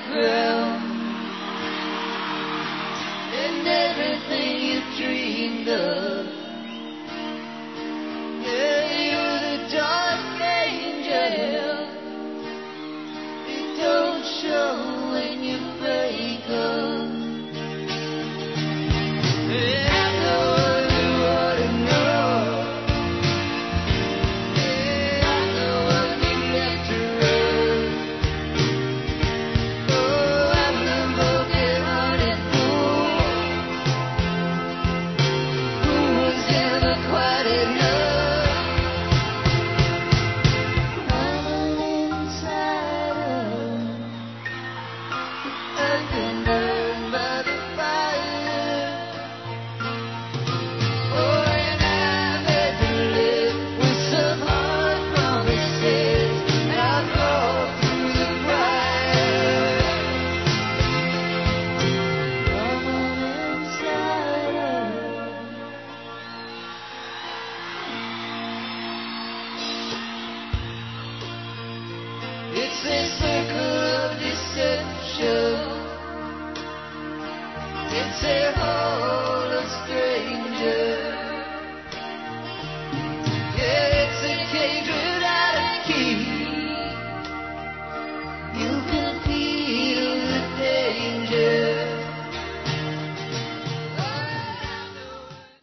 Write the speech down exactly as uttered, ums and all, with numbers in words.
ground, and everything you dreamed of. Yeah, you're the dark angel. It don't show when you break up. Yeah, I know you ought to know. Yeah, I know what you left to run. Oh, I'm the broken-hearted fool who was never quite enough. I'm an insider. I've been burned by the fire. Oh, and I've had to live with some hard promises, and I've crawled through the fire. I'm an insider. It's a circle of deception. It's a hole